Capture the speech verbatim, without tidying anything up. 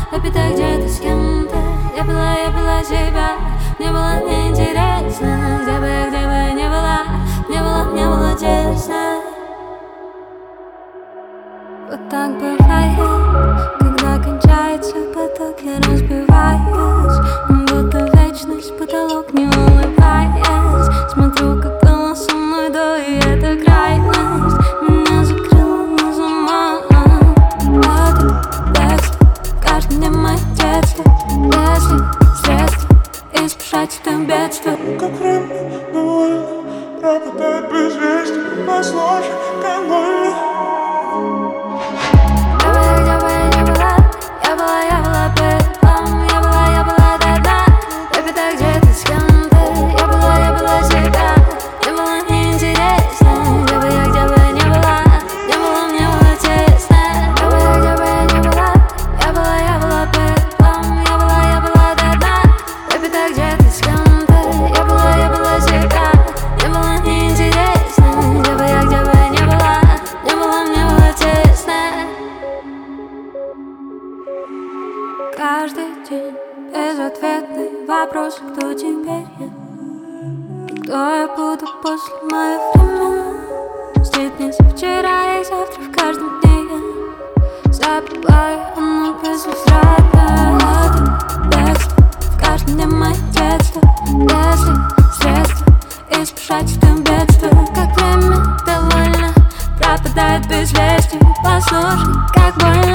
Baby, ты где-то с кем-то. Я была, я была себя. Мне было неинтересно. Где бы я, где бы я не была, мне было, мне было тесно. Вот так бывает, когда кончается поток, я разбиваюсь, будто вечность, потолок, не улыбаясь. Смотрю, как было со мной до, и это крайность меня закрыла на замок. Это бегство, каждый день мое детство. Если средства избежать это бедство. Как время довольно пропадает без вести. Послушай, как больно. Каждый день безответный вопрос, кто теперь я, кто я буду после мое время. Стоит мне за вчера и завтра в каждом дне я забываю, оно безвозвратно. Это бегство, в каждом дне мое детство. Если средства избежать это бедство. Как время довольно пропадает без вести. Послушай, как больно.